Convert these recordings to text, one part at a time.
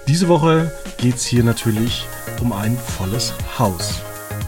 Diese Woche geht es hier natürlich um ein volles Haus.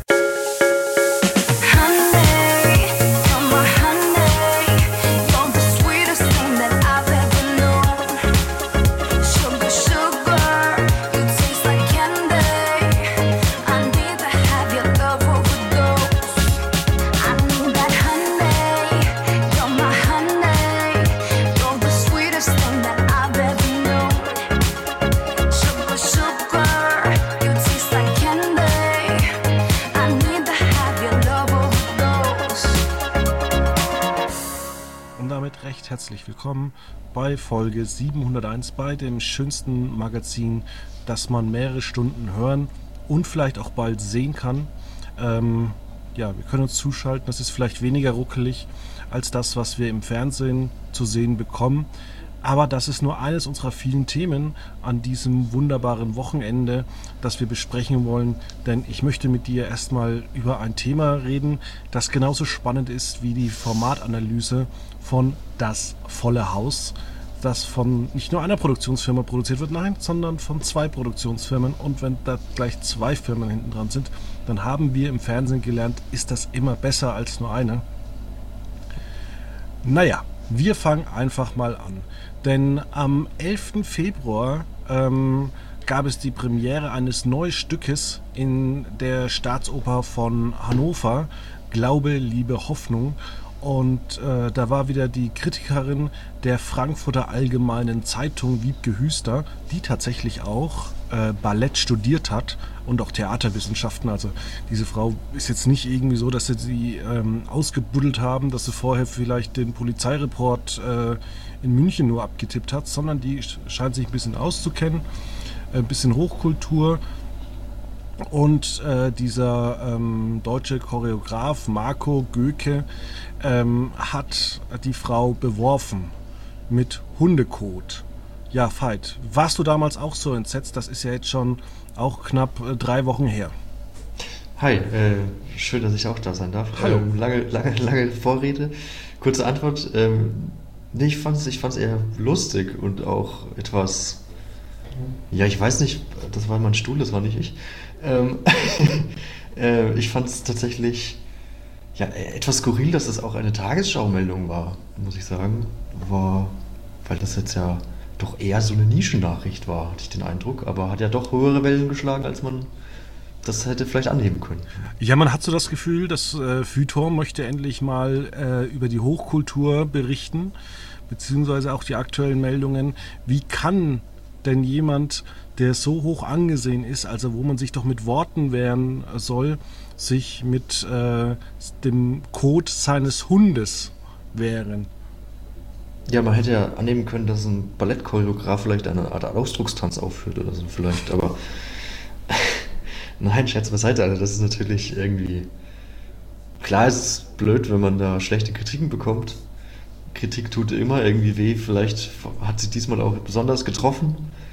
Recht herzlich willkommen bei Folge 701 bei dem schönsten Magazin, das man mehrere Stunden hören und vielleicht auch bald sehen kann. Wir können uns zuschalten, das ist vielleicht weniger ruckelig als das, was wir im Fernsehen zu sehen bekommen. Aber das ist nur eines unserer vielen Themen an diesem wunderbaren Wochenende, das wir besprechen wollen. Denn ich möchte mit dir erstmal über ein Thema reden, das genauso spannend ist wie die Formatanalyse von Das volle Haus, das von nicht nur einer Produktionsfirma produziert wird, nein, sondern von 2 Produktionsfirmen. Und wenn da gleich 2 Firmen hinten dran sind, dann haben wir im Fernsehen gelernt, ist das immer besser als nur eine. Naja, wir fangen einfach mal an. Denn am 11. Februar gab es die Premiere eines neuen Stückes in der Staatsoper von Hannover, Glaube, Liebe, Hoffnung. Und da war wieder die Kritikerin der Frankfurter Allgemeinen Zeitung, Wiebke Hüster, die tatsächlich auch Ballett studiert hat und auch Theaterwissenschaften. Also diese Frau ist jetzt nicht irgendwie so, dass sie ausgebuddelt haben, dass sie vorher vielleicht den Polizeireport in München nur abgetippt hat, sondern die scheint sich ein bisschen auszukennen, ein bisschen Hochkultur. Und dieser deutsche Choreograf Marco Göke hat die Frau beworfen mit Hundekot. Ja, Veit, warst du damals auch so entsetzt? Das ist ja jetzt schon auch knapp 3 Wochen her. Hi, schön, dass ich auch da sein darf. Hallo. Lange Vorrede. Kurze Antwort. Ich fand's eher lustig und auch etwas... Ja, ich weiß nicht, das war mein Stuhl, das war nicht ich. Ich fand es tatsächlich etwas skurril, dass es auch eine Tagesschau-Meldung war, muss ich sagen. Weil das jetzt ja doch eher so eine Nischennachricht war, hatte ich den Eindruck. Aber hat ja doch höhere Wellen geschlagen, als man das hätte vielleicht annehmen können. Ja, man hat so das Gefühl, das Feuilleton möchte endlich mal über die Hochkultur berichten, beziehungsweise auch die aktuellen Meldungen. Wie kann denn jemand, der so hoch angesehen ist, also wo man sich doch mit Worten wehren soll, sich mit dem Kot seines Hundes wehren? Ja, man hätte ja annehmen können, dass ein Ballettchoreograf vielleicht eine Art Ausdruckstanz aufführt oder so vielleicht, aber nein, Scherz beiseite, also das ist natürlich irgendwie... Klar, es ist blöd, wenn man da schlechte Kritiken bekommt. Kritik tut immer irgendwie weh, vielleicht hat sie diesmal auch besonders getroffen.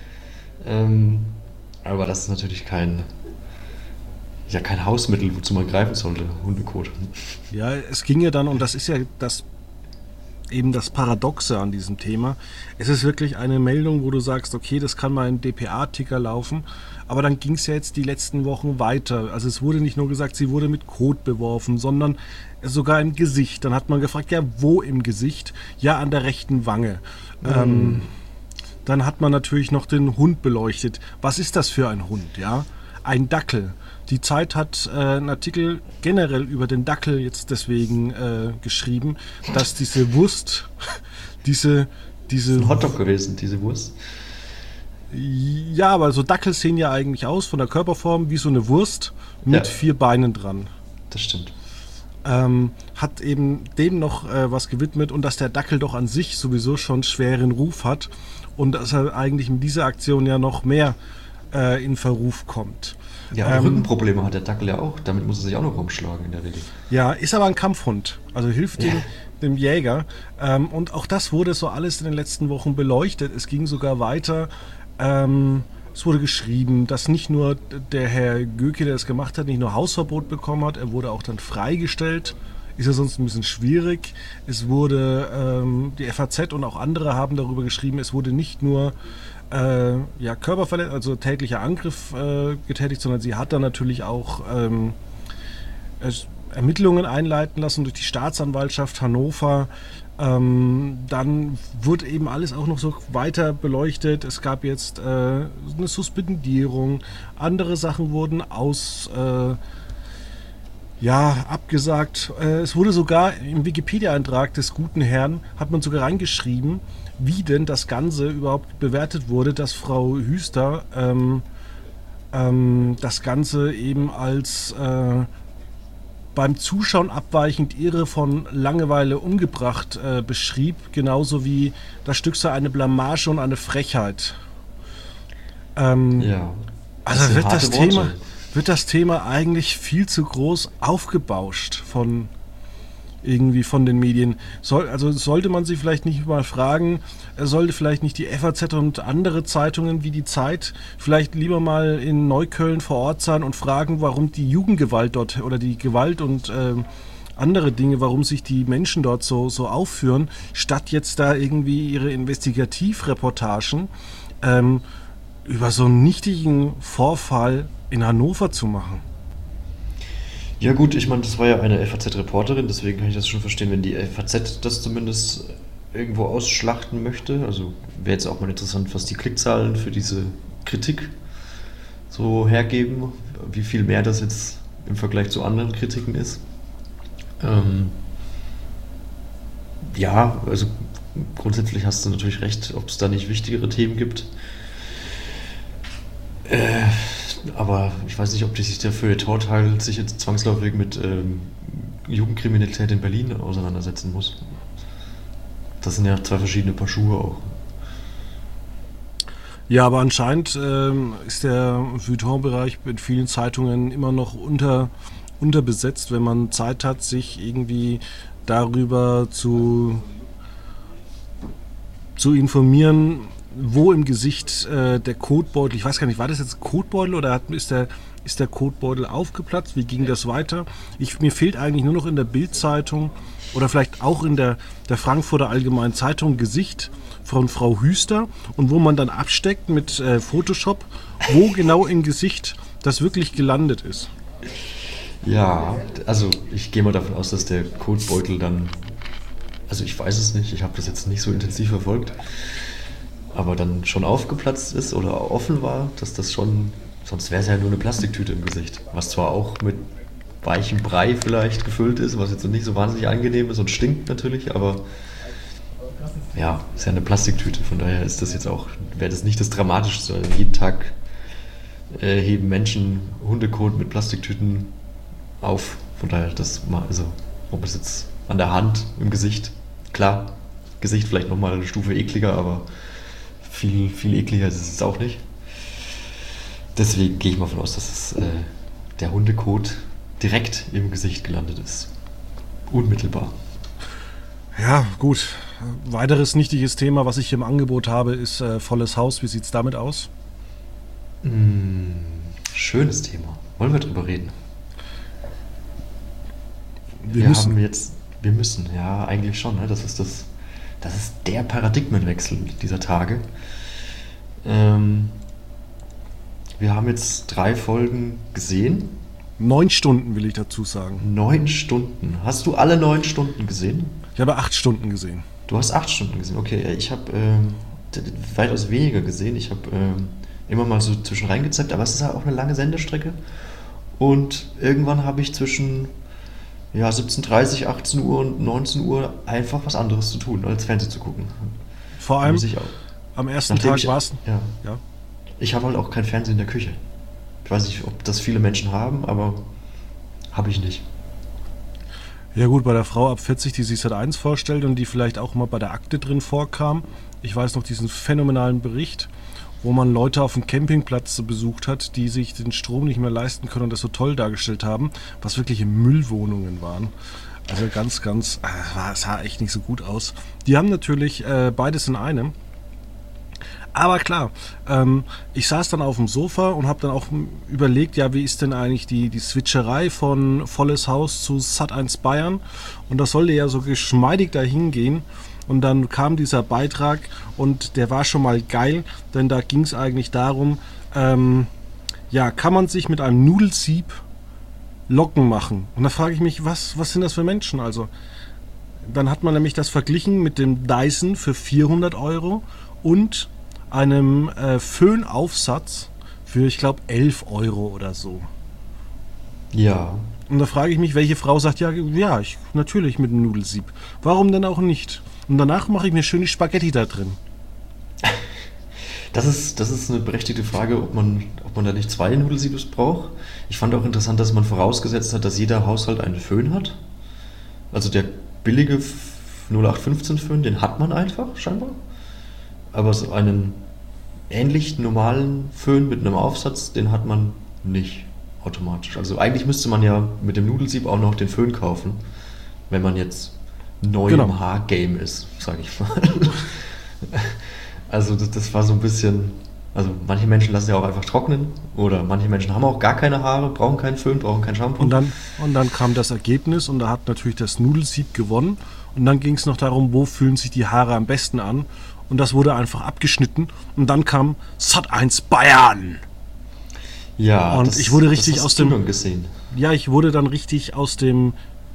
Aber das ist natürlich kein Hausmittel, wozu man greifen sollte, Hundekot. Ja, es ging ja dann, und das ist ja das Paradoxe an diesem Thema. Es ist wirklich eine Meldung, wo du sagst, okay, das kann mal im dpa-Ticker laufen, aber dann ging es ja jetzt die letzten Wochen weiter. Also es wurde nicht nur gesagt, sie wurde mit Kot beworfen, sondern sogar im Gesicht. Dann hat man gefragt, ja, wo im Gesicht? Ja, an der rechten Wange. Dann hat man natürlich noch den Hund beleuchtet. Was ist das für ein Hund? Ja, ein Dackel. Die Zeit hat einen Artikel generell über den Dackel jetzt deswegen geschrieben, dass diese Wurst, diese Das ist ein Hotdog gewesen, diese Wurst. Ja, aber so Dackel sehen ja eigentlich aus von der Körperform wie so eine Wurst mit 4 Beinen dran. Das stimmt. Hat eben dem noch was gewidmet und dass der Dackel doch an sich sowieso schon schweren Ruf hat und dass er eigentlich mit dieser Aktion ja noch mehr in Verruf kommt. Ja, Rückenprobleme hat der Dackel ja auch. Damit muss er sich auch noch rumschlagen in der Regel. Ja, ist aber ein Kampfhund. Also hilft dem Jäger. Und auch das wurde so alles in den letzten Wochen beleuchtet. Es ging sogar weiter. Es wurde geschrieben, dass nicht nur der Herr Göke, der es gemacht hat, nicht nur Hausverbot bekommen hat, er wurde auch dann freigestellt. Ist ja sonst ein bisschen schwierig. Es wurde, die FAZ und auch andere haben darüber geschrieben, es wurde nicht nur Körperverletzung, also tätlicher Angriff getätigt, sondern sie hat dann natürlich auch Ermittlungen einleiten lassen durch die Staatsanwaltschaft Hannover. Dann wurde eben alles auch noch so weiter beleuchtet. Es gab jetzt eine Suspendierung. Andere Sachen wurden abgesagt. Es wurde sogar im Wikipedia-Eintrag des guten Herrn, hat man sogar reingeschrieben, wie denn das Ganze überhaupt bewertet wurde, dass Frau Hüster das Ganze eben als beim Zuschauen abweichend irre von Langeweile umgebracht beschrieb, genauso wie das Stück sei eine Blamage und eine Frechheit. Ja. Also Das sind harte Worte. wird das Thema eigentlich viel zu groß aufgebauscht von den Medien. Sollte man sie vielleicht nicht mal fragen, sollte vielleicht nicht die FAZ und andere Zeitungen wie die Zeit vielleicht lieber mal in Neukölln vor Ort sein und fragen, warum die Jugendgewalt dort oder die Gewalt und andere Dinge, warum sich die Menschen dort so aufführen, statt jetzt da irgendwie ihre Investigativreportagen über so einen nichtigen Vorfall in Hannover zu machen. Ja gut, ich meine, das war ja eine FAZ-Reporterin, deswegen kann ich das schon verstehen, wenn die FAZ das zumindest irgendwo ausschlachten möchte. Also wäre jetzt auch mal interessant, was die Klickzahlen für diese Kritik so hergeben, wie viel mehr das jetzt im Vergleich zu anderen Kritiken ist. Ja, also grundsätzlich hast du natürlich recht, ob es da nicht wichtigere Themen gibt. Aber ich weiß nicht, ob die sich der Feuilleton-Teil sich jetzt zwangsläufig mit Jugendkriminalität in Berlin auseinandersetzen muss. Das sind ja zwei verschiedene Paar Schuhe auch. Ja, aber anscheinend ist der Feuilleton-Bereich in vielen Zeitungen immer noch unterbesetzt, wenn man Zeit hat, sich irgendwie darüber zu informieren, wo im Gesicht der Kotbeutel, ich weiß gar nicht, war das jetzt Kotbeutel oder ist der Kotbeutel aufgeplatzt? Wie ging das weiter? Mir fehlt eigentlich nur noch in der Bild-Zeitung oder vielleicht auch in der Frankfurter Allgemeinen Zeitung Gesicht von Frau Hüster und wo man dann absteckt mit Photoshop, wo genau im Gesicht das wirklich gelandet ist. Ja, also ich gehe mal davon aus, dass der Kotbeutel dann, also ich weiß es nicht, ich habe das jetzt nicht so intensiv verfolgt, aber dann schon aufgeplatzt ist oder offen war, dass das schon, sonst wäre es ja nur eine Plastiktüte im Gesicht, was zwar auch mit weichem Brei vielleicht gefüllt ist, was jetzt nicht so wahnsinnig angenehm ist und stinkt natürlich, aber ja, ist ja eine Plastiktüte, von daher ist das jetzt auch, wäre das nicht das Dramatischste. Also jeden Tag heben Menschen Hundekot mit Plastiktüten auf, von daher das mal, also ob es jetzt an der Hand, im Gesicht, klar, Gesicht vielleicht nochmal eine Stufe ekliger, aber viel, viel ekliger ist es jetzt auch nicht. Deswegen gehe ich mal davon aus, dass es, der Hundekot direkt im Gesicht gelandet ist. Unmittelbar. Ja, gut. Weiteres nichtiges Thema, was ich hier im Angebot habe, ist volles Haus. Wie sieht es damit aus? Schönes Thema. Wollen wir drüber reden? Wir müssen, ja, eigentlich schon. Ne? Das ist der Paradigmenwechsel dieser Tage. Wir haben jetzt 3 Folgen gesehen. 9 Stunden will ich dazu sagen. 9 Stunden. Hast du alle 9 Stunden gesehen? Ich habe 8 Stunden gesehen. Du hast 8 Stunden gesehen, okay. Ich habe weitaus weniger gesehen. Ich habe immer mal so zwischen reingezappt, aber es ist halt auch eine lange Sendestrecke. Und irgendwann habe ich zwischen 17:30, 18 Uhr und 19 Uhr einfach was anderes zu tun, als Fernsehen zu gucken. Vor allem am ersten Tag war es. Ja. Ich habe halt auch kein Fernsehen in der Küche. Ich weiß nicht, ob das viele Menschen haben, aber habe ich nicht. Ja gut, bei der Frau ab 40, die sich Sat.1 vorstellt und die vielleicht auch mal bei der Akte drin vorkam. Ich weiß noch diesen phänomenalen Bericht, wo man Leute auf dem Campingplatz besucht hat, die sich den Strom nicht mehr leisten können und das so toll dargestellt haben, was wirkliche Müllwohnungen waren. Also ganz, es sah echt nicht so gut aus. Die haben natürlich beides in einem. Aber klar, ich saß dann auf dem Sofa und habe dann auch überlegt, ja, wie ist denn eigentlich die Switcherei von Volles Haus zu Sat.1 Bayern? Und das sollte ja so geschmeidig dahin gehen. Und dann kam dieser Beitrag und der war schon mal geil, denn da ging es eigentlich darum, ja, kann man sich mit einem Nudelsieb Locken machen? Und da frage ich mich, was sind das für Menschen? Also, dann hat man nämlich das verglichen mit dem Dyson für 400 Euro und einem Föhnaufsatz für, ich glaube, 11 Euro oder so. Ja. Und da frage ich mich, welche Frau sagt, ja, ich natürlich mit einem Nudelsieb. Warum denn auch nicht? Und danach mache ich mir schöne Spaghetti da drin. Das ist eine berechtigte Frage, ob man da nicht zwei Nudelsiebe braucht. Ich fand auch interessant, dass man vorausgesetzt hat, dass jeder Haushalt einen Föhn hat. Also der billige 0815 Föhn, den hat man einfach, scheinbar. Aber so einen ähnlich normalen Föhn mit einem Aufsatz, den hat man nicht automatisch. Also eigentlich müsste man ja mit dem Nudelsieb auch noch den Föhn kaufen, wenn man jetzt neu im Haargame ist, sage ich mal. Also das war so ein bisschen, also manche Menschen lassen ja auch einfach trocknen oder manche Menschen haben auch gar keine Haare, brauchen keinen Föhn, brauchen kein Shampoo. Und dann kam das Ergebnis und da hat natürlich das Nudelsieb gewonnen und dann ging es noch darum, wo fühlen sich die Haare am besten an und das wurde einfach abgeschnitten und dann kam Sat.1 Bayern. Ja, und ich wurde richtig aus dem gesehen. Ja, ich wurde dann richtig aus dem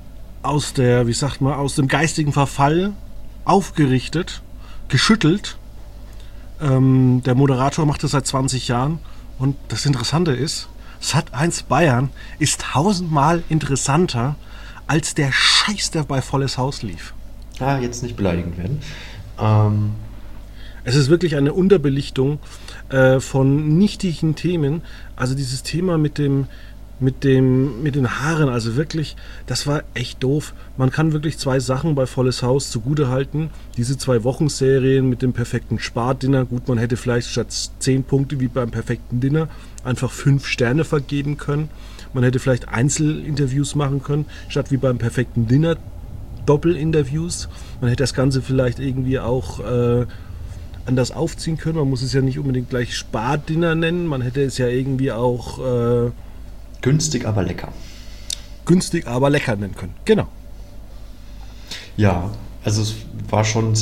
geistigen Verfall aufgerichtet, geschüttelt. Der Moderator macht das seit 20 Jahren und das Interessante ist, Sat.1 Bayern ist 1000-mal interessanter als der Scheiß, der bei Volles Haus lief. Jetzt nicht beleidigend werden. Es ist wirklich eine Unterbelichtung von nichtigen Themen. Also dieses Thema mit den Haaren, also wirklich, das war echt doof. Man kann wirklich zwei Sachen bei Volles Haus zugutehalten. Diese 2 Wochenserien mit dem perfekten Spardinner. Gut, man hätte vielleicht statt 10 Punkte wie beim perfekten Dinner einfach 5 Sterne vergeben können. Man hätte vielleicht Einzelinterviews machen können, statt wie beim perfekten Dinner Doppelinterviews. Man hätte das Ganze vielleicht irgendwie auch anders aufziehen können. Man muss es ja nicht unbedingt gleich Spardinner nennen. Man hätte es ja irgendwie auch günstig, aber lecker. Günstig, aber lecker nennen können. Genau. Ja, also es war schon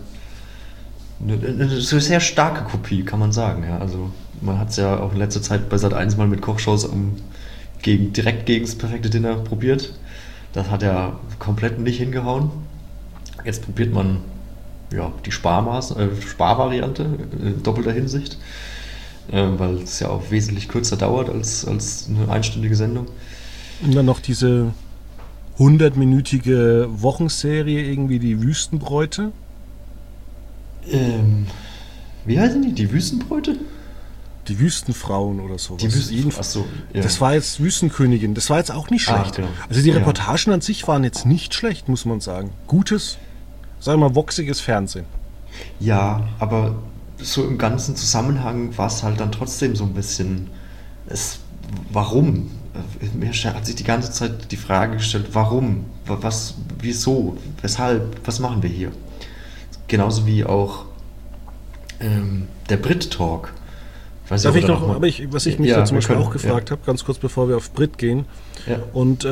eine sehr starke Kopie, kann man sagen. Ja, also man hat es ja auch in letzter Zeit bei Sat.1 mal mit Kochshows direkt gegen das perfekte Dinner probiert. Das hat ja komplett nicht hingehauen. Jetzt probiert man die Sparvariante in doppelter Hinsicht, weil es ja auch wesentlich kürzer dauert als eine einstündige Sendung. Und dann noch diese 100-minütige Wochenserie, irgendwie die Wüstenbräute. Wie heißen die? Die Wüstenbräute? Die Wüstenfrauen oder sowas. Achso, ja. Das war jetzt Wüstenkönigin. Das war jetzt auch nicht schlecht. Genau. Also die Reportagen an sich waren jetzt nicht schlecht, muss man sagen. Gutes, sagen wir mal, woxiges Fernsehen. Ja, aber so im ganzen Zusammenhang war es halt dann trotzdem so ein bisschen, warum? Mir hat sich die ganze Zeit die Frage gestellt, warum? Was, wieso? Weshalb? Was machen wir hier? Genauso wie auch der Brit-Talk. Was ich mich da zum Beispiel auch gefragt habe, ganz kurz bevor wir auf Brit gehen, und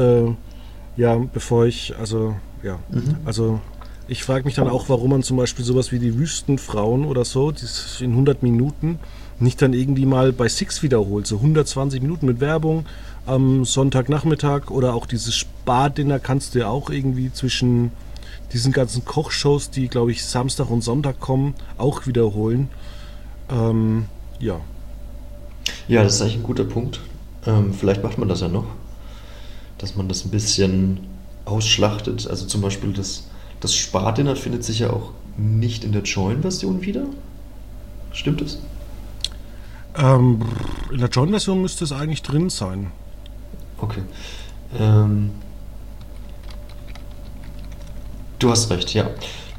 ich frage mich dann auch, warum man zum Beispiel sowas wie die Wüstenfrauen oder so, die in 100 Minuten, nicht dann irgendwie mal bei Six wiederholt, so 120 Minuten mit Werbung am Sonntagnachmittag oder auch dieses Spardinner kannst du ja auch irgendwie zwischen diesen ganzen Kochshows, die glaube ich Samstag und Sonntag kommen, auch wiederholen. Ja, das ist eigentlich ein guter Punkt. Vielleicht macht man das ja noch, dass man das ein bisschen ausschlachtet. Also zum Beispiel das Spardinner findet sich ja auch nicht in der Join-Version wieder. Stimmt das? In der Join-Version müsste es eigentlich drin sein. Okay. Du hast recht, ja.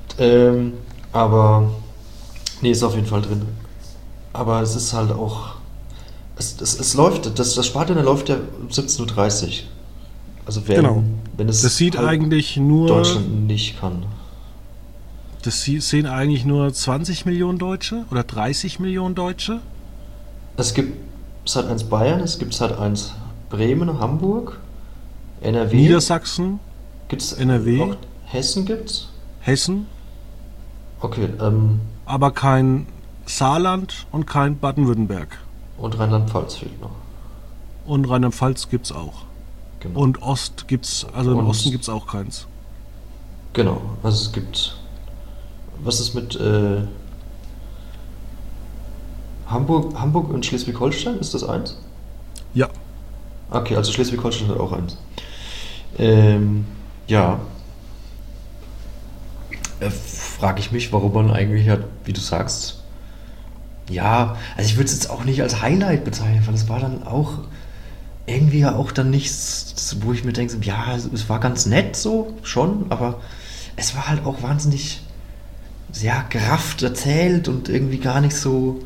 Aber nee, ist auf jeden Fall drin. Aber es ist halt auch es läuft, das Spardinner läuft ja um 17:30 Uhr. Also wenn es das sieht halt eigentlich nur Deutschland nicht kann. Das sehen eigentlich nur 20 Millionen Deutsche oder 30 Millionen Deutsche? Es gibt Sat.1 Bayern, es gibt Sat.1 Bremen, Hamburg, NRW. Niedersachsen, gibt's NRW. Auch Hessen gibt's. Hessen. Okay, Aber kein Saarland und kein Baden-Württemberg. und Rheinland-Pfalz fehlt noch. Und Rheinland-Pfalz gibt's auch. Genau. Und Ost gibt's, also im Und- Osten gibt's auch keins. Genau, also es gibt. Was ist mit Hamburg und Schleswig-Holstein? Ist das eins? Ja. Okay, also Schleswig-Holstein hat auch eins. Ja. Frage ich mich, warum man eigentlich hat, wie du sagst. Ja, also ich würde es jetzt auch nicht als Highlight bezeichnen, weil es war dann auch irgendwie ja auch dann nichts, wo ich mir denke, ja, es war ganz nett so, schon, aber es war halt auch wahnsinnig, ja, gerafft erzählt und irgendwie gar nicht so,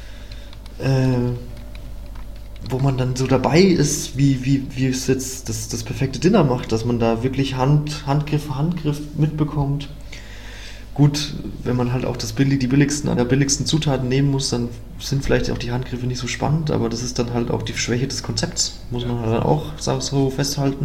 wo man dann so dabei ist, wie es jetzt das perfekte Dinner macht, dass man da wirklich Handgriff für Handgriff mitbekommt. Gut, wenn man halt auch die billigsten Zutaten nehmen muss, dann sind vielleicht auch die Handgriffe nicht so spannend, aber das ist dann halt auch die Schwäche des Konzepts, muss man halt dann auch so festhalten.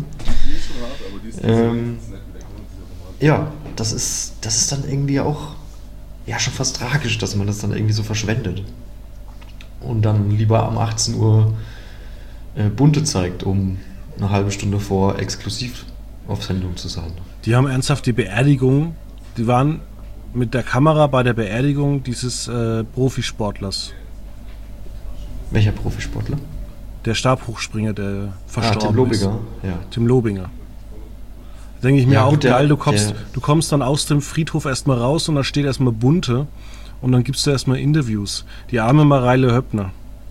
Ja, das ist dann irgendwie auch ja schon fast tragisch, dass man das dann irgendwie so verschwendet. Und dann lieber am 18 Uhr Bunte zeigt, um eine halbe Stunde vor exklusiv auf Sendung zu sein. Die haben ernsthaft die Beerdigung, die waren mit der Kamera bei der Beerdigung dieses Profisportlers. Welcher Profisportler? Der Stabhochspringer, der verstorben Tim Lobinger, ist. ja. Tim Lobinger. Da denke ich mir Ja, auch, gut, geil, du kommst dann aus dem Friedhof erstmal raus und da steht erstmal Bunte und dann gibst du erstmal Interviews. Die arme Mareile Höppner.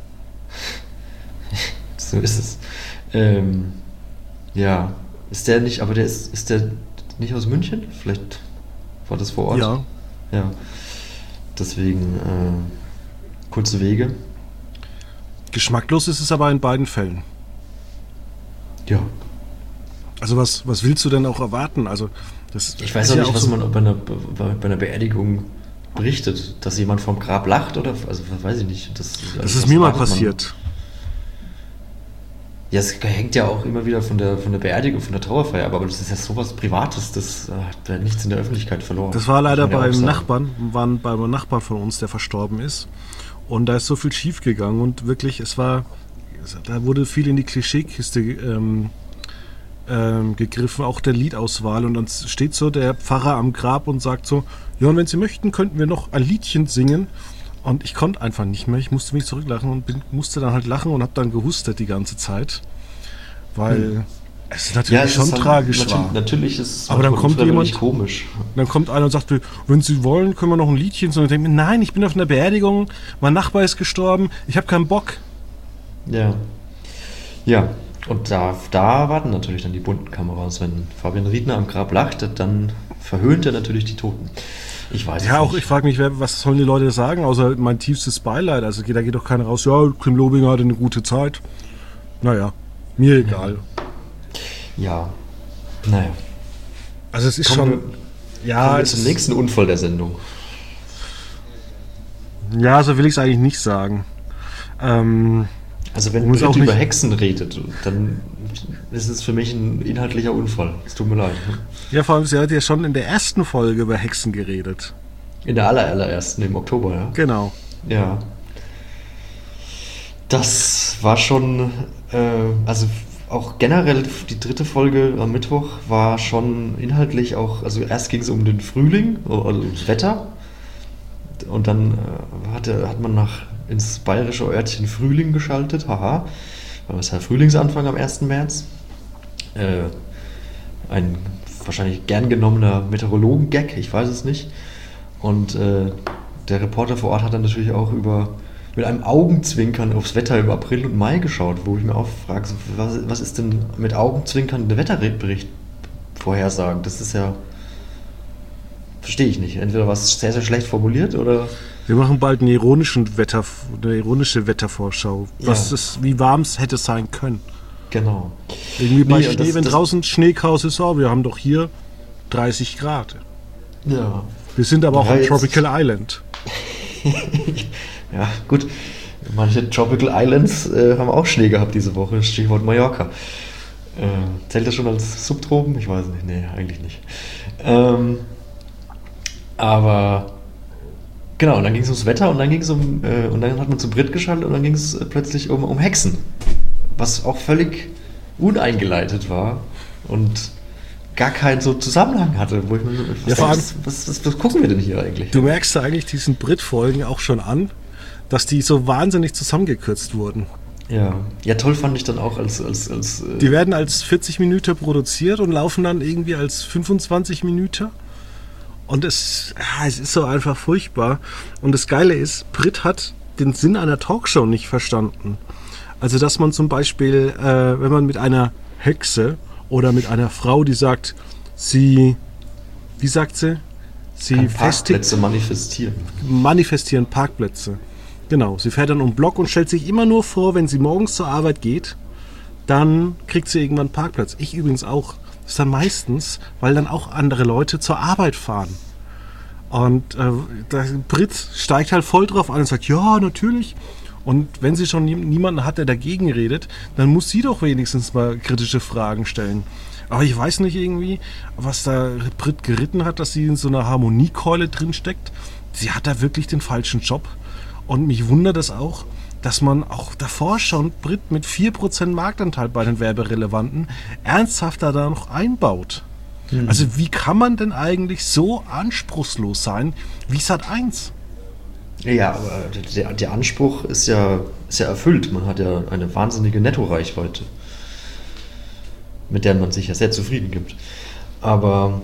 So ist es. Ja, ist der nicht, aber ist der nicht aus München? Vielleicht war das vor Ort? Ja. Ja. Deswegen kurze Wege. Geschmacklos ist es aber in beiden Fällen. Ja. Also was willst du denn auch erwarten? Also das Ich weiß ist auch ja nicht, was so, man bei einer Beerdigung berichtet. Dass jemand vom Grab lacht oder, also weiß ich nicht. Das was ist mir mal erwartet man? passiert. Ja, es hängt ja auch immer wieder von der Beerdigung, von der Trauerfeier, aber das ist ja sowas Privates, das hat ja nichts in der Öffentlichkeit verloren. Das war leider Muss man ja auch beim sagen. Nachbarn, waren beim Nachbarn von uns, der verstorben ist. Und da ist so viel schief gegangen und wirklich, da wurde viel in die Klischeekiste gegriffen, auch der Liedauswahl. Und dann steht so der Pfarrer am Grab und sagt so, ja, und wenn Sie möchten, könnten wir noch ein Liedchen singen. Und ich konnte einfach nicht mehr, ich musste mich zurücklachen und musste dann halt lachen und habe dann gehustet die ganze Zeit. Weil es natürlich schon tragisch war. Natürlich ist es Aber dann kommt jemand, komisch. dann kommt einer und sagt, wenn Sie wollen, können wir noch ein Liedchen singen. Und ich denke mir, nein, ich bin auf einer Beerdigung, mein Nachbar ist gestorben, ich habe keinen Bock. Ja. Ja, und da warten natürlich dann die bunten Kameras. Wenn Fabian Riedner am Grab lacht, dann verhöhnt er natürlich die Toten. Ich weiß es Ja, auch nicht. ich frage mich, was sollen die Leute sagen, außer mein tiefstes Beileid. Also da geht doch keiner raus, ja, Tim Lobinger hatte eine gute Zeit. Naja, mir egal. Ja, naja. Also es ist Kommen schon... Ja, wir es zum ist, nächsten Unfall der Sendung. ja, so will ich es eigentlich nicht sagen. Also wenn Muss auch Britt über nicht- Hexen redet, dann ist es für mich ein inhaltlicher Unfall. Es tut mir leid. Ja, vor allem, sie hat ja schon in der ersten Folge über Hexen geredet. In der allerersten, im Oktober, ja. Genau. Ja. Das war schon, also auch generell die dritte Folge am Mittwoch war schon inhaltlich auch, also erst ging es um den Frühling, also ums Wetter. Und dann hat man ins bayerische Örtchen Frühling geschaltet, haha. Weil es ja Frühlingsanfang am 1. März. Ein wahrscheinlich gern genommener Meteorologen-Gag, ich weiß es nicht. Und der Reporter vor Ort hat dann natürlich auch mit einem Augenzwinkern aufs Wetter im April und Mai geschaut, wo ich mir auch frage, was ist denn mit Augenzwinkern der Wetterbericht vorhersagen? Das ist ja, verstehe ich nicht. Entweder was sehr, sehr schlecht formuliert oder... Wir machen bald eine ironische Wettervorschau. Ja. Wie warm es hätte sein können. Genau. Irgendwie bei Nee, und Schnee, das- wenn das- draußen Schneechaos ist, wir haben doch hier 30 Grad. Ja. Wir sind aber auch Ja, am jetzt- Tropical Island. Ja, gut. Manche Tropical Islands haben auch Schnee gehabt diese Woche. Stichwort Mallorca. Zählt das schon als Subtropen? Ich weiß nicht. Nee, eigentlich nicht. Aber Genau, und dann ging es ums Wetter und dann ging es und dann hat man zu Brit geschaltet und dann ging es plötzlich um Hexen. Was auch völlig uneingeleitet war und gar keinen so Zusammenhang hatte, wo ich mir so, was gucken wir denn hier eigentlich? Du merkst da eigentlich diesen Brit-Folgen auch schon an, dass die so wahnsinnig zusammengekürzt wurden. Ja, toll fand ich dann auch als die werden als 40 Minuten produziert und laufen dann irgendwie als 25 Minuten. Und es ist so einfach furchtbar. Und das Geile ist, Brit hat den Sinn einer Talkshow nicht verstanden. Also, dass man zum Beispiel, wenn man mit einer Hexe oder mit einer Frau, die sagt, wie sagt sie? Sie Parkplätze manifestieren Parkplätze. Genau, sie fährt dann um den Block und stellt sich immer nur vor, wenn sie morgens zur Arbeit geht, dann kriegt sie irgendwann einen Parkplatz. Ich übrigens auch. Das ist dann meistens, weil dann auch andere Leute zur Arbeit fahren. Und der Brit steigt halt voll drauf an und sagt, ja, natürlich. Und wenn sie schon niemanden hat, der dagegen redet, dann muss sie doch wenigstens mal kritische Fragen stellen. Aber ich weiß nicht irgendwie, was da Brit geritten hat, dass sie in so einer Harmoniekeule drin steckt. Sie hat da wirklich den falschen Job. Und mich wundert es auch, dass man auch davor schon Brit mit 4% Marktanteil bei den Werberelevanten ernsthafter da noch einbaut. Mhm. Also wie kann man denn eigentlich so anspruchslos sein wie Sat.1? Ja, aber der Anspruch ist ja erfüllt. Man hat ja eine wahnsinnige Nettoreichweite, mit der man sich ja sehr zufrieden gibt. Aber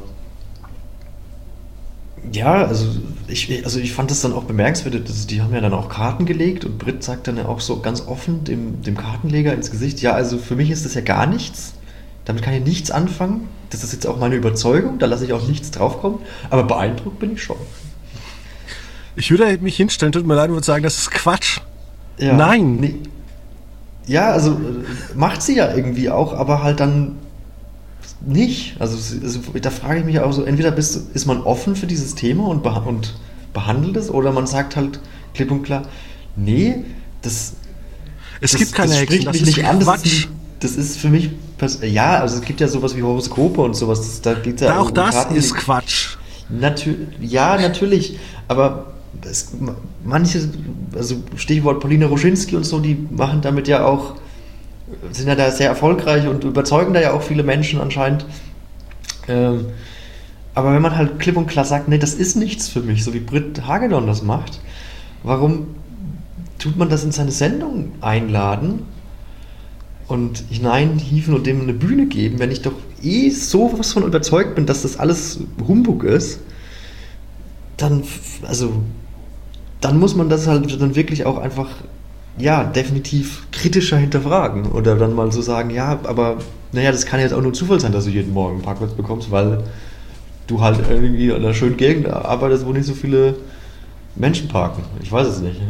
ja, also ich fand das dann auch bemerkenswert, die haben ja dann auch Karten gelegt und Brit sagt dann ja auch so ganz offen dem Kartenleger ins Gesicht, ja, also für mich ist das ja gar nichts, damit kann ich nichts anfangen, das ist jetzt auch meine Überzeugung, da lasse ich auch nichts draufkommen, aber beeindruckt bin ich schon. Ich würde mich hinstellen, tut mir leid, und würde sagen, das ist Quatsch. Ja, nein. Nee. Ja, also macht sie ja irgendwie auch, aber halt dann nicht. Also da frage ich mich auch so, entweder ist man offen für dieses Thema und behandelt es, oder man sagt halt klipp und klar, nee, es gibt keine Hexen, das ist Quatsch. Das ist für mich, ja, also es gibt ja sowas wie Horoskope und sowas, da geht ja auch das ist Quatsch. Natürlich, aber manche, also Stichwort Paulina Roschinski und so, die machen damit ja auch, sind ja da sehr erfolgreich und überzeugen da ja auch viele Menschen anscheinend. Aber wenn man halt klipp und klar sagt, nee, das ist nichts für mich, so wie Brit Hagedorn das macht, warum tut man das in seine Sendung einladen und hineinhieven und dem eine Bühne geben, wenn ich doch sowas von überzeugt bin, dass das alles Humbug ist, dann muss man das halt dann wirklich auch einfach, ja, definitiv kritischer hinterfragen oder dann mal so sagen, ja, aber naja, das kann jetzt auch nur Zufall sein, dass du jeden Morgen einen Parkplatz bekommst, weil du halt irgendwie in einer schönen Gegend arbeitest, wo nicht so viele Menschen parken. Ich weiß es nicht.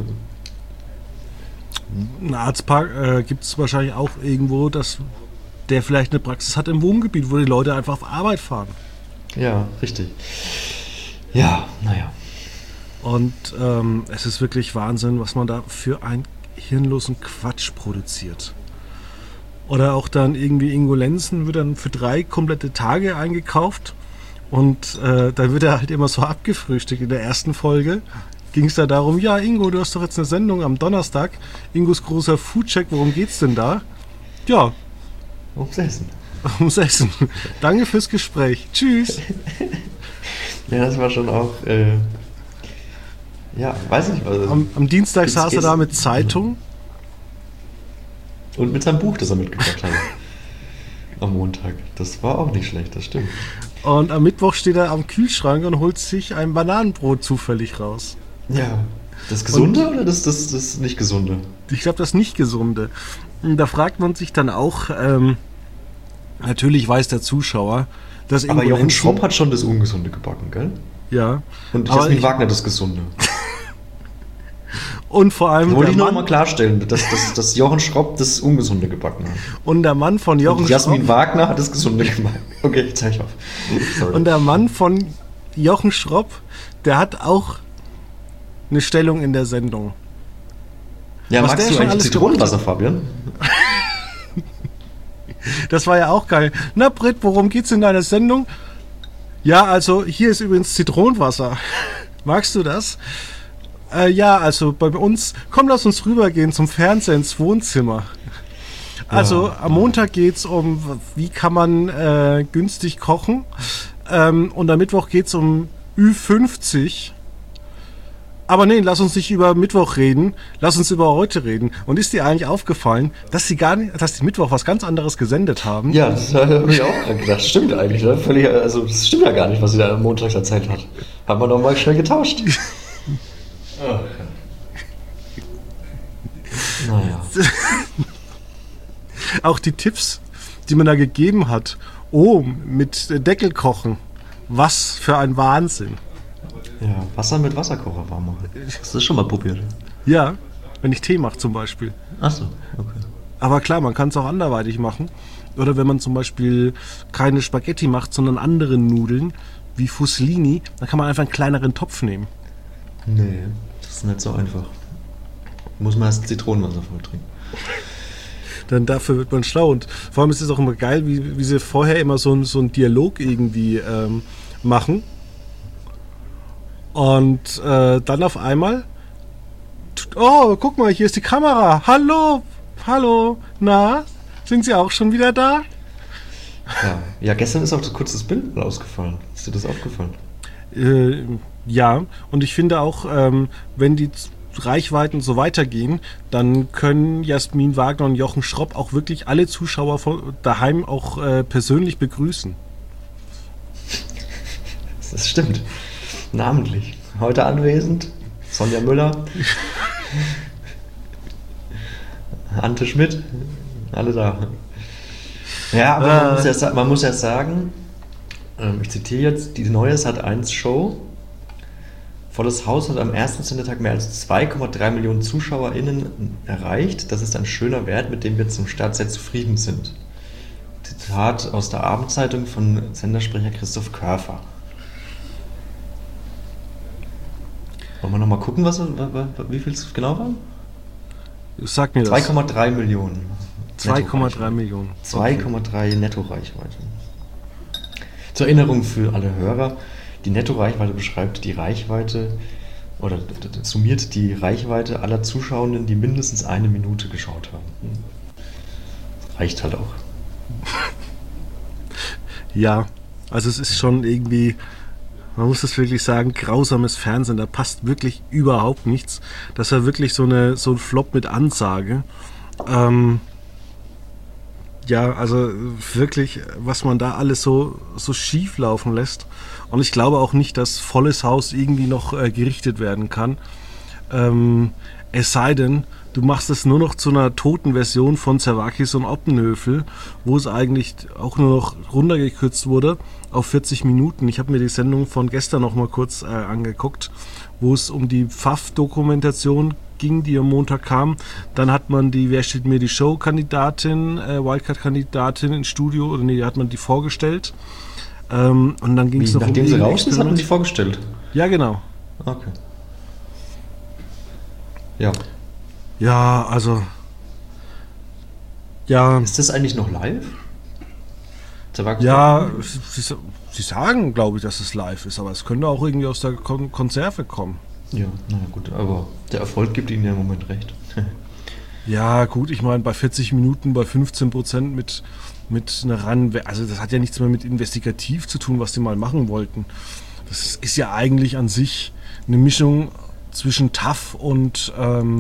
Ein Arztpark gibt es wahrscheinlich auch irgendwo, dass der vielleicht eine Praxis hat im Wohngebiet, wo die Leute einfach auf Arbeit fahren. Ja, richtig. Ja, naja. Und es ist wirklich Wahnsinn, was man da für einen hirnlosen Quatsch produziert. Oder auch dann irgendwie Ingo Lenzen wird dann für 3 komplette Tage eingekauft und dann wird er halt immer so abgefrühstückt. In der ersten Folge ging es da darum, ja Ingo, du hast doch jetzt eine Sendung am Donnerstag, Ingos großer Foodcheck, worum geht's denn da? Ja. Ums Essen. Ums Essen. Danke fürs Gespräch. Tschüss. Ja, das war schon auch, ja, weiß ich was. Am Dienstag saß er da mit Zeitung. Und mit seinem Buch, das er mitgebracht hat. Am Montag. Das war auch nicht schlecht, das stimmt. Und am Mittwoch steht er am Kühlschrank und holt sich ein Bananenbrot zufällig raus. Ja. Das Gesunde oder das nicht Gesunde? Ich glaube, das nicht Gesunde. Und da fragt man sich dann auch, natürlich weiß der Zuschauer, dass aber Jochen Schropp hat schon das Ungesunde gebacken, gell? Ja. Und Jasmin Wagner das Gesunde. Und vor allem. Wollte ich noch mal klarstellen, dass Jochen Schropp das Ungesunde gebacken hat. Und der Mann von Jochen Schropp. Jasmin Wagner hat das Gesunde gemacht. Okay, jetzt höre ich auf. Sorry. Und der Mann von Jochen Schropp, der hat auch eine Stellung in der Sendung. Ja, magst du eigentlich Zitronenwasser, Fabian? Das war ja auch geil. Na Britt, worum geht's in deiner Sendung? Ja, also hier ist übrigens Zitronenwasser. Magst du das? Ja, also bei uns, komm, lass uns rübergehen zum Fernsehen ins Wohnzimmer. Also am Montag geht's um, wie kann man günstig kochen. Und am Mittwoch geht's um Ü50. Aber nee, lass uns nicht über Mittwoch reden, lass uns über heute reden. Und ist dir eigentlich aufgefallen, dass die Mittwoch was ganz anderes gesendet haben? Ja, das habe ich auch dran gedacht. Stimmt eigentlich, ne? Völlig, also das stimmt ja gar nicht, was sie da am Montag erzählt hat. Haben wir nochmal schnell getauscht. Oh. Naja. Auch die Tipps, die man da gegeben hat. Oh, mit Deckel kochen. Was für ein Wahnsinn. Ja, Wasser mit Wasserkocher warm machen. Hast du das schon mal probiert? Ja, wenn ich Tee mache zum Beispiel. Ach so, okay. Aber klar, man kann es auch anderweitig machen. Oder wenn man zum Beispiel keine Spaghetti macht, sondern andere Nudeln, wie Fusilli, dann kann man einfach einen kleineren Topf nehmen. Nee, das ist nicht so einfach. Muss man erst Zitronenwasser voll trinken. Dann dafür wird man schlau. Und vor allem ist es auch immer geil, wie sie vorher immer so einen Dialog irgendwie machen. Und dann auf einmal, oh, guck mal, hier ist die Kamera. Hallo, na, sind Sie auch schon wieder da? Ja, gestern ist auch so kurz das Bild mal ausgefallen. Ist dir das aufgefallen? Ja, und ich finde auch, wenn die Reichweiten so weitergehen, dann können Jasmin Wagner und Jochen Schropp auch wirklich alle Zuschauer von daheim auch persönlich begrüßen. Das stimmt. Namentlich. Heute anwesend Sonja Müller, Ante Schmidt, alle da. Ja, aber man muss ja sagen, ich zitiere jetzt, die neue Sat.1-Show Volles Haus hat am ersten Sendetag mehr als 2,3 Millionen ZuschauerInnen erreicht. Das ist ein schöner Wert, mit dem wir zum Start sehr zufrieden sind. Zitat aus der Abendzeitung von Sendersprecher Christoph Körfer. Wollen wir nochmal gucken, wie viel es genau waren? Sag mir das. 2,3 Millionen. 2,3 Millionen. 2,3 Netto-Reichweite. Zur Erinnerung für alle Hörer, die Netto-Reichweite beschreibt die Reichweite oder summiert die Reichweite aller Zuschauenden, die mindestens eine Minute geschaut haben. Das reicht halt auch. Ja, also es ist schon irgendwie, man muss das wirklich sagen, grausames Fernsehen, da passt wirklich überhaupt nichts. Das war wirklich so ein Flop mit Ansage. Ja, also wirklich, was man da alles so schief laufen lässt. Und ich glaube auch nicht, dass Volles Haus irgendwie noch gerichtet werden kann. Es sei denn, du machst es nur noch zu einer toten Version von Zerwakis und Oppenhövel, wo es eigentlich auch nur noch runtergekürzt wurde auf 40 Minuten. Ich habe mir die Sendung von gestern noch mal kurz angeguckt, wo es um die Pfaff-Dokumentation ging, die am Montag kam. Dann hat man die Wer steht mir die Show-Kandidatin, Wildcard-Kandidatin ins Studio, oder nee, hat man die vorgestellt. Und dann ging es noch nachdem sie raus ist, hat man die vorgestellt? Ja, genau. Okay. Ja. Ja, also... Ja. Ist das eigentlich noch live? Ja, sie sagen, glaube ich, dass es live ist, aber es könnte auch irgendwie aus der Konserve kommen. Ja, naja gut, aber der Erfolg gibt ihnen ja im Moment recht. Ja, gut, ich meine, bei 40 Minuten, bei 15% mit einer also das hat ja nichts mehr mit investigativ zu tun, was die mal machen wollten. Das ist ja eigentlich an sich eine Mischung zwischen TAF und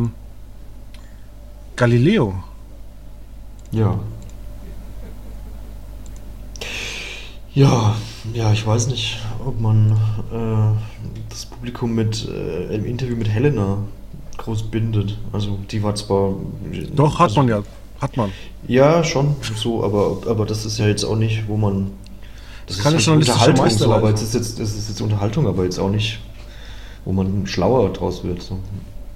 Galileo. Ja. Ja, ich weiß nicht, ob man das Publikum mit im Interview mit Helena groß bindet. Also die war zwar... Doch, hat man. Ja, schon so, aber das ist ja jetzt auch nicht, wo man... Das kann ist Unterhaltung, so, aber es ist jetzt Unterhaltung, aber jetzt auch nicht, wo man schlauer draus wird. So.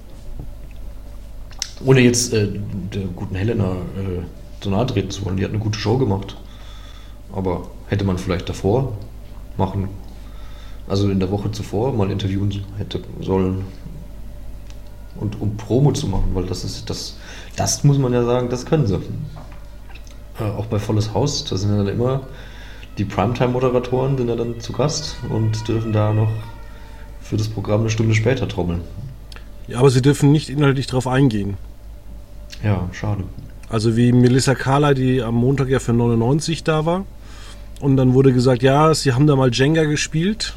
Ohne jetzt der guten Helena so nahe treten zu wollen, die hat eine gute Show gemacht. Aber hätte man vielleicht davor machen, also in der Woche zuvor mal interviewen hätte sollen, und um Promo zu machen, weil das muss man ja sagen, das können sie. Auch bei Volles Haus, da sind ja dann immer die Primetime-Moderatoren, sind ja dann zu Gast und dürfen da noch für das Programm eine Stunde später trommeln. Ja, aber sie dürfen nicht inhaltlich drauf eingehen. Ja, schade. Also wie Melissa Carla, die am Montag ja für 99 da war. Und dann wurde gesagt, ja, sie haben da mal Jenga gespielt.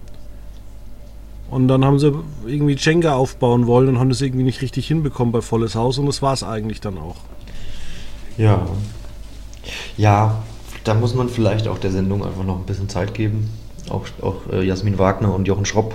Und dann haben sie irgendwie Jenga aufbauen wollen und haben das irgendwie nicht richtig hinbekommen bei Volles Haus. Und das war es eigentlich dann auch. Ja. Ja, da muss man vielleicht auch der Sendung einfach noch ein bisschen Zeit geben. Auch Jasmin Wagner und Jochen Schropp,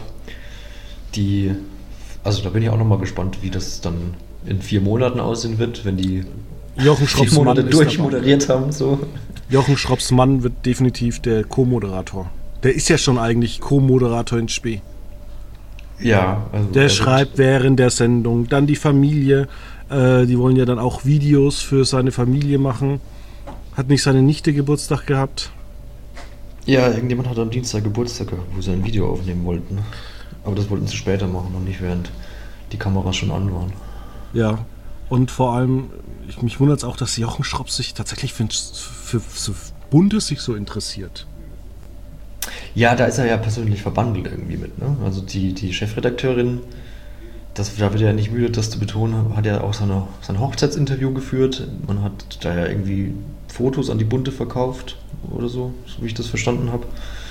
also da bin ich auch nochmal gespannt, wie das dann in 4 Monaten aussehen wird, wenn die Jochen 4 Monate durchmoderiert haben. So. Jochen Schropps Mann wird definitiv der Co-Moderator. Der ist ja schon eigentlich Co-Moderator in Spee. Ja, also der schreibt während der Sendung. Dann die Familie. Die wollen ja dann auch Videos für seine Familie machen. Hat nicht seine Nichte Geburtstag gehabt? Ja, irgendjemand hat am Dienstag Geburtstag gehabt, wo sie ein Video aufnehmen wollten. Aber das wollten sie später machen und nicht während die Kameras schon an waren. Ja, und vor allem, mich wundert es auch, dass Jochen Schropp sich tatsächlich für Bundes sich so interessiert. Ja, da ist er ja persönlich verbandelt irgendwie mit, ne? Also die Chefredakteurin, da wird ja nicht müde, das zu betonen, hat ja auch sein Hochzeitsinterview geführt. Man hat da ja irgendwie Fotos an die Bunte verkauft oder so wie ich das verstanden habe.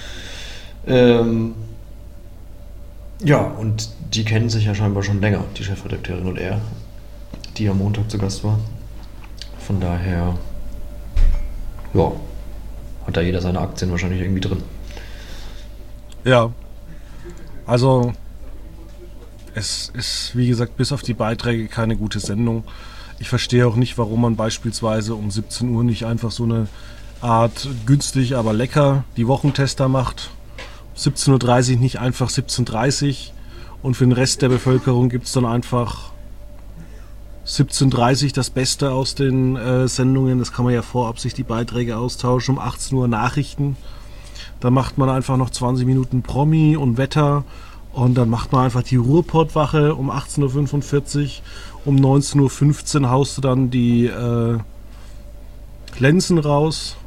Ja, und die kennen sich ja scheinbar schon länger, die Chefredakteurin und er, die am Montag zu Gast war. Von daher, ja, hat da jeder seine Aktien wahrscheinlich irgendwie drin. Ja, also es ist, wie gesagt, bis auf die Beiträge keine gute Sendung. Ich verstehe auch nicht, warum man beispielsweise um 17 Uhr nicht einfach so eine Art günstig, aber lecker die Wochentester macht. 17.30 Uhr nicht einfach 17.30 Uhr und für den Rest der Bevölkerung gibt es dann einfach 17.30 Uhr das Beste aus den Sendungen. Das kann man ja vorab sich die Beiträge austauschen. Um 18 Uhr Nachrichten. Dann macht man einfach noch 20 Minuten Promi und Wetter. Und dann macht man einfach die Ruhrpottwache um 18.45 Uhr. Um 19.15 Uhr haust du dann die Lenzen raus.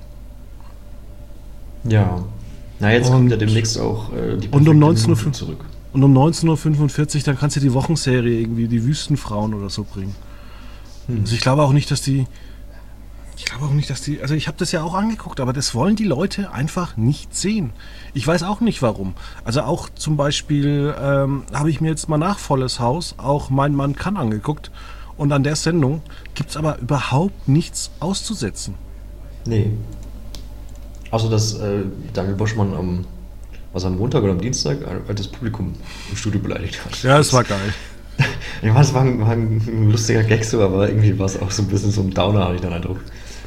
Ja. Na, jetzt kommt ja demnächst auch die und um 19 Minute zurück. Und um 19.45 Uhr, dann kannst du die Wochenserie irgendwie, die Wüstenfrauen oder so bringen. Also ich glaube auch nicht, dass die, also ich habe das ja auch angeguckt, aber das wollen die Leute einfach nicht sehen. Ich weiß auch nicht warum. Also auch zum Beispiel habe ich mir jetzt mal nach Volles Haus auch Mein Mann kann angeguckt und an der Sendung gibt es aber überhaupt nichts auszusetzen. Nee. Also dass Daniel Boschmann am Montag oder am Dienstag das Publikum im Studio beleidigt hat. Ja, es war geil. Ja, es war ein lustiger Gag so, aber irgendwie war es auch so ein bisschen so ein Downer, habe ich den Eindruck.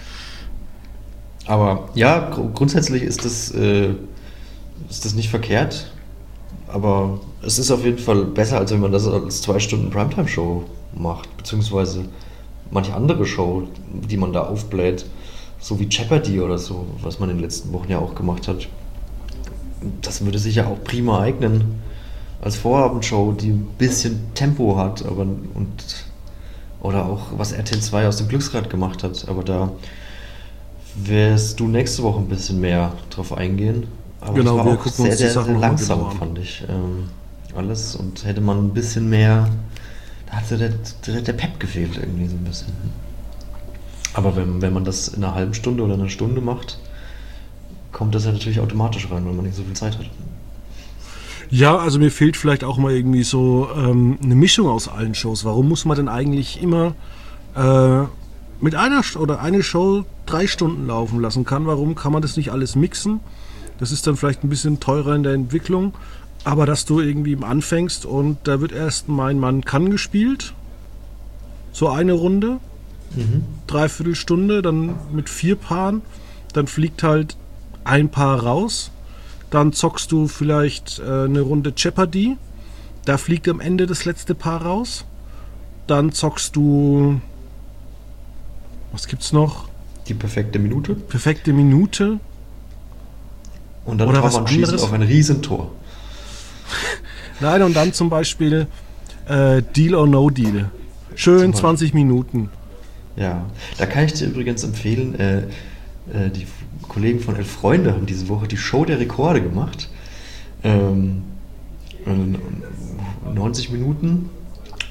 Aber ja, grundsätzlich ist das nicht verkehrt, aber es ist auf jeden Fall besser, als wenn man das als 2 Stunden Primetime-Show macht, beziehungsweise manche andere Show, die man da aufbläht, so wie Jeopardy oder so, was man in den letzten Wochen ja auch gemacht hat. Das würde sich ja auch prima eignen als Vorabendshow, die ein bisschen Tempo hat, oder auch was RTL 2 aus dem Glücksrad gemacht hat, aber da wirst du nächste Woche ein bisschen mehr drauf eingehen. Aber genau, das war wir auch gucken uns die Sachen langsam, genau an. fand ich. Alles und hätte man ein bisschen mehr, da hat so der Pep gefehlt irgendwie so ein bisschen. Aber wenn man das in einer halben Stunde oder einer Stunde macht, kommt das ja natürlich automatisch rein, weil man nicht so viel Zeit hat. Ja, also mir fehlt vielleicht auch mal irgendwie so eine Mischung aus allen Shows. Warum muss man denn eigentlich immer mit einer eine Show 3 Stunden laufen lassen kann? Warum kann man das nicht alles mixen? Das ist dann vielleicht ein bisschen teurer in der Entwicklung, aber dass du irgendwie anfängst und da wird erst Mein Mann kann gespielt, so eine Runde, 3/4 Stunde, dann mit 4 Paaren, dann fliegt halt ein Paar raus. Dann zockst du vielleicht eine Runde Jeopardy. Da fliegt am Ende das letzte Paar raus. Dann zockst du... Was gibt's noch? Die perfekte Minute. Perfekte Minute. Und dann oder kann man schießen auf ein Riesentor. Nein, und dann zum Beispiel Deal or No Deal. Schön 20 Minuten. Ja, da kann ich dir übrigens empfehlen, die Kollegen von Elf Freunde haben diese Woche die Show der Rekorde gemacht. 90 Minuten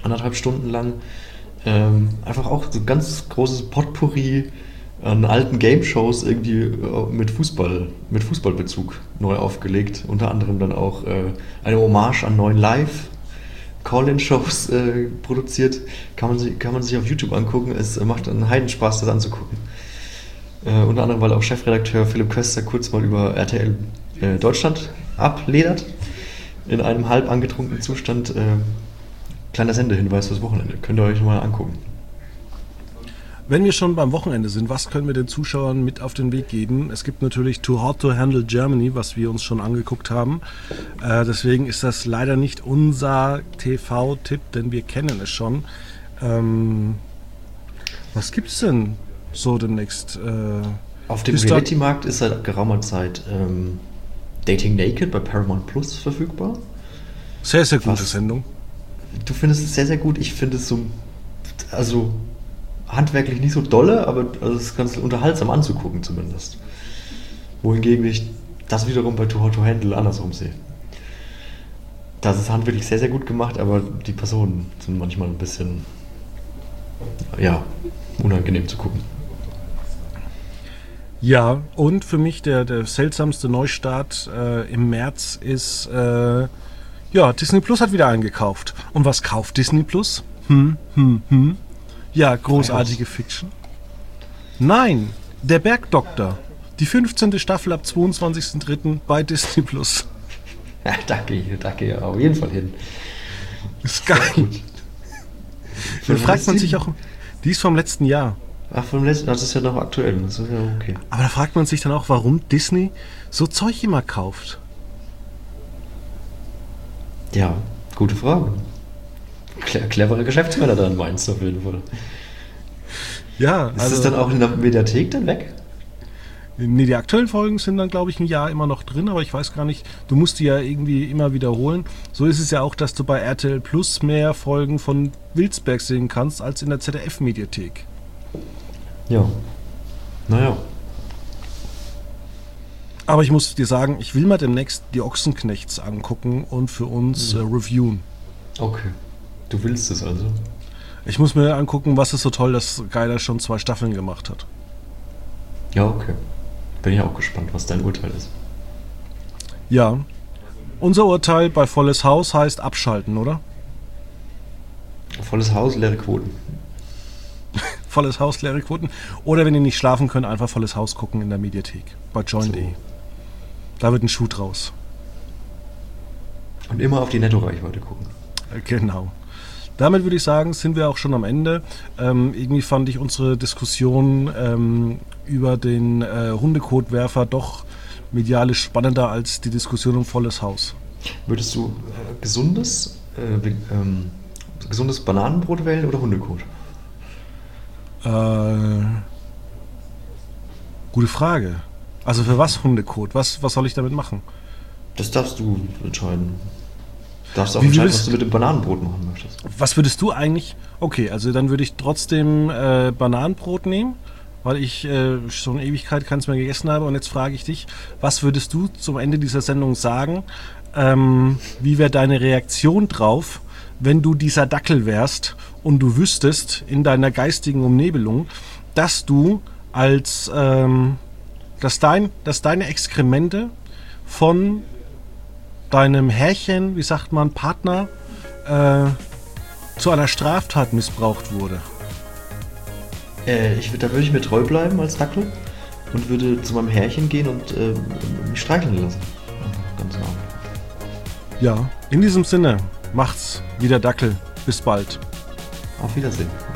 1,5 Stunden lang. Einfach auch so ganz großes Potpourri an alten Game-Shows irgendwie mit Fußballbezug neu aufgelegt. Unter anderem dann auch eine Hommage an 9 Live Call-In-Shows produziert. Kann man sich auf YouTube angucken. Es macht einen Heidenspaß, das anzugucken. Unter anderem, weil auch Chefredakteur Philipp Köster kurz mal über RTL Deutschland abledert. In einem halb angetrunkenen Zustand. Kleiner Sendehinweis fürs Wochenende. Könnt ihr euch mal angucken. Wenn wir schon beim Wochenende sind, was können wir den Zuschauern mit auf den Weg geben? Es gibt natürlich Too Hot to Handle Germany, was wir uns schon angeguckt haben. Deswegen ist das leider nicht unser TV-Tipp, denn wir kennen es schon. Was gibt's denn so demnächst? Auf dem Reality-Markt ist seit geraumer Zeit Dating Naked bei Paramount Plus verfügbar. Sehr, sehr gute Sendung. Du findest es sehr, sehr gut. Ich finde es so, also handwerklich nicht so dolle, aber es ist ganz unterhaltsam anzugucken zumindest. Wohingegen ich das wiederum bei Too Hot to Handle andersrum sehe. Das ist handwerklich sehr, sehr gut gemacht, aber die Personen sind manchmal ein bisschen, ja, unangenehm zu gucken. Ja, und für mich der seltsamste Neustart im März ist, Disney Plus hat wieder eingekauft. Und was kauft Disney Plus? Ja, großartige Fiction. Nein, der Bergdoktor. Die 15. Staffel ab 22.03. bei Disney Plus. Ja, danke, auf jeden Fall hin. Ist geil. Dann fragt man sich auch, die ist vom letzten Jahr. Ach, vom letzten, das ist ja noch aktuell, das ist ja okay. Aber da fragt man sich dann auch, warum Disney so Zeug immer kauft. Ja, gute Frage. Clevere Geschäftsmänner dann, meinst du auf jeden Fall. Ja, ist es dann auch in der Mediathek dann weg? Nee, die aktuellen Folgen sind dann, glaube ich, ein Jahr immer noch drin, aber ich weiß gar nicht, du musst die ja irgendwie immer wiederholen. So ist es ja auch, dass du bei RTL Plus mehr Folgen von Wilsberg sehen kannst, als in der ZDF-Mediathek. Ja, naja. Aber ich muss dir sagen, ich will mal demnächst die Ochsenknechts angucken und für uns reviewen. Okay, du willst es also? Ich muss mir angucken, was ist so toll, dass Geiler schon 2 Staffeln gemacht hat. Ja, okay. Bin ich auch gespannt, was dein Urteil ist. Ja. Unser Urteil bei Volles Haus heißt abschalten, oder? Volles Haus, leere Quoten. Volles Haus, leere Quoten. Oder wenn ihr nicht schlafen könnt, einfach Volles Haus gucken in der Mediathek. Bei Join.de. So. Da wird ein Schuh draus. Und immer auf die Netto-Reichweite gucken. Genau. Damit würde ich sagen, sind wir auch schon am Ende. Irgendwie fand ich unsere Diskussion über den Hundekotwerfer doch medialisch spannender als die Diskussion um Volles Haus. Würdest du gesundes Bananenbrot wählen oder Hundekot? Gute Frage. Also für was Hundekot? Was soll ich damit machen? Das darfst du entscheiden. Du darfst auch entscheiden, was du mit dem Bananenbrot machen möchtest. Was würdest du eigentlich? Okay, also dann würde ich trotzdem Bananenbrot nehmen, weil ich schon Ewigkeit keins mehr gegessen habe. Und jetzt frage ich dich, was würdest du zum Ende dieser Sendung sagen? Wie wäre deine Reaktion drauf, wenn du dieser Dackel wärst und du wüsstest in deiner geistigen Umnebelung, dass du dass deine Exkremente von deinem Herrchen, wie sagt man, Partner, zu einer Straftat missbraucht wurde? Da würde ich mir treu bleiben als Dackel und würde zu meinem Herrchen gehen und mich streicheln lassen. Ganz genau. Ja, in diesem Sinne, macht's wie der Dackel. Bis bald. Auf Wiedersehen.